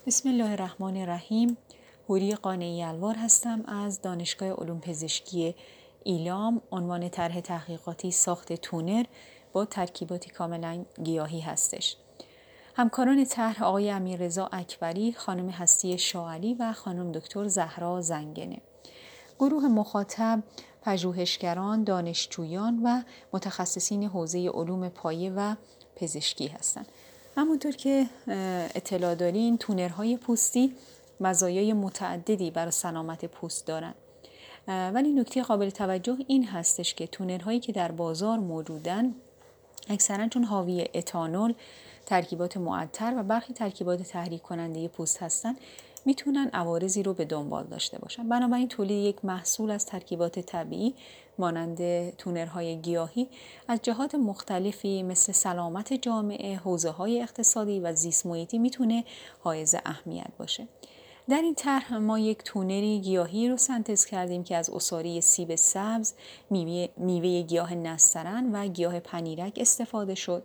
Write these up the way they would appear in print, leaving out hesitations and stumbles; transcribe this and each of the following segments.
بسم الله الرحمن الرحیم. حوری قانعی الوار هستم از دانشگاه علوم پزشکی ایلام. عنوان طرح تحقیقاتی ساخت تونر با ترکیباتی کاملا گیاهی هستش. همکاران طرح آقای امیررضا اکبری، خانم هستی شاعلی و خانم دکتر زهرا زنگنه. گروه مخاطب پژوهشگران، دانشجویان و متخصصین حوزه علوم پایه و پزشکی هستند. همونطور که اطلاع دارین، تونرهای پوستی مزایای متعددی برای سلامت پوست دارند. ولی نکته قابل توجه این هستش که تونرهایی که در بازار موجودن اکثرا چون حاوی اتانول، ترکیبات معطر و برخی ترکیبات تحریک کننده پوست هستند، میتونن عوارضی رو به دنبال داشته باشن. بنابراین تولید یک محصول از ترکیبات طبیعی مانند تونرهای گیاهی از جهات مختلفی مثل سلامت جامعه، حوزه‌های اقتصادی و زیست محیطی میتونه حائز اهمیت باشه. در این طرح ما یک تونری گیاهی رو سنتز کردیم که از عصاره سیب سبز، میوه گیاه نسترن و گیاه پنیرک استفاده شد.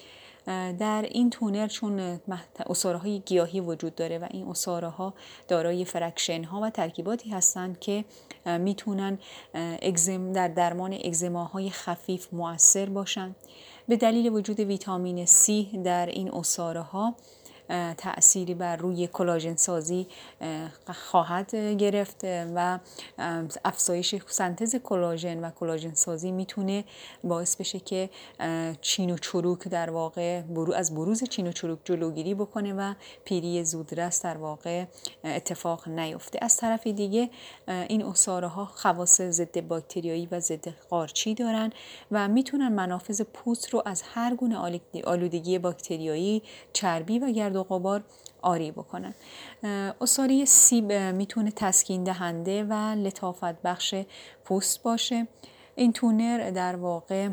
در این تونر چون عصاره‌های گیاهی وجود داره و این عصاره‌ها دارای فرکشن‌ها و ترکیباتی هستند که میتونن در درمان اگزماهای خفیف مؤثر باشن. به دلیل وجود ویتامین C در این عصاره‌ها تأثیری بر روی کلاژن سازی خواهد گرفت و افزایش سنتز کلاژن و کلاژن سازی میتونه باعث بشه که چین و چروک در واقع از بروز چین و چروک جلوگیری بکنه و پیری زودرس در واقع اتفاق نیفته. از طرف دیگه این عصاره‌ها خواص ضد باکتریایی و ضد قارچی دارن و میتونن منافذ پوست رو از هر گونه آلودگی باکتریایی، چربی و گرد و غبار آری بکنن. عصاره سیب میتونه تسکین دهنده و لطافت بخش پوست باشه. این تونر در واقع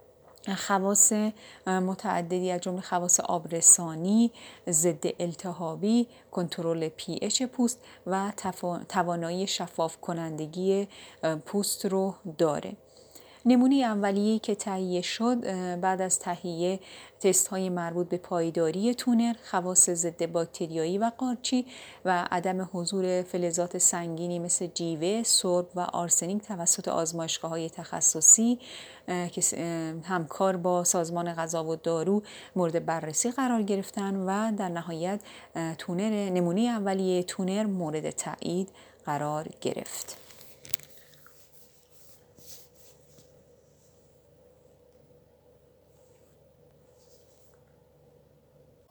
خواص متعددی از جمله خواص آبرسانی، ضد التهابی، کنترل pH پوست و توانایی شفاف کنندگی پوست رو داره. نمونه اولیه‌ای که تهیه شد بعد از تهیه تست‌های مربوط به پایداری تونر، خواص ضد باکتریایی و قارچی و عدم حضور فلزات سنگینی مثل جیوه، سرب و آرسنیک توسط آزمایشگاه‌های تخصصی که همکار با سازمان غذا و دارو مورد بررسی قرار گرفتن و در نهایت نمونه اولیه تونر مورد تایید قرار گرفت.